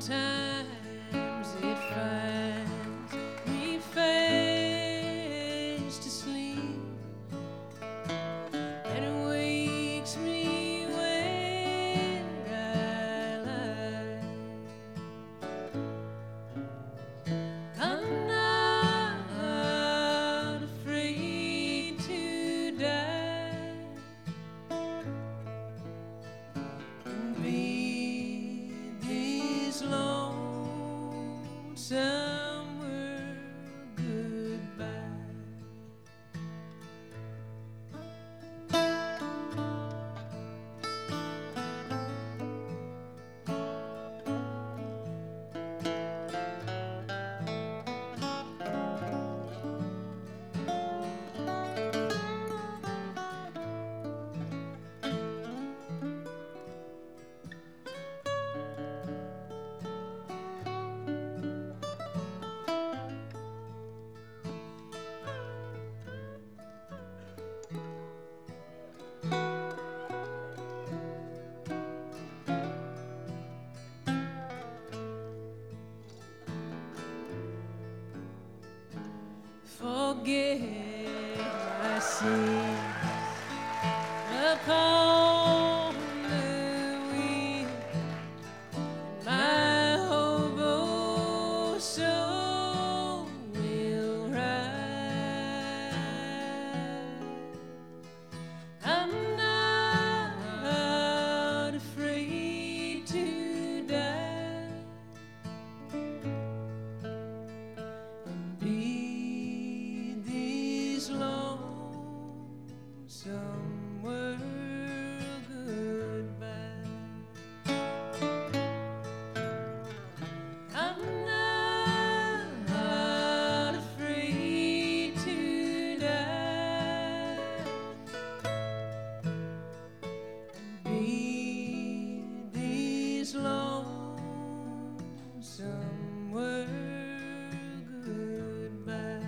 Sometimes it finds me fast asleep, and it wakes me when I lie. I'm not afraid to die and be this lonesome world goodbye. Forget my sins upon the wind, my hope oh so will rise. I'm not afraid to die and be this lonesome world goodbye. I'm not afraid to die and be this lonesome world goodbye.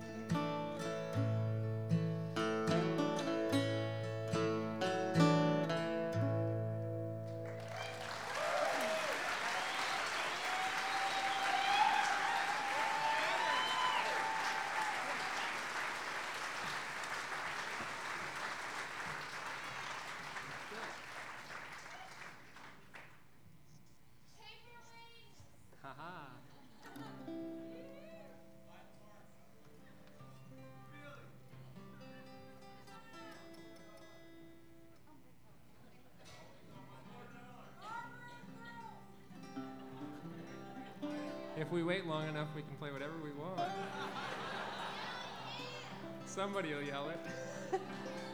Haha. If we wait long enough, we can play whatever we want. Somebody will yell it.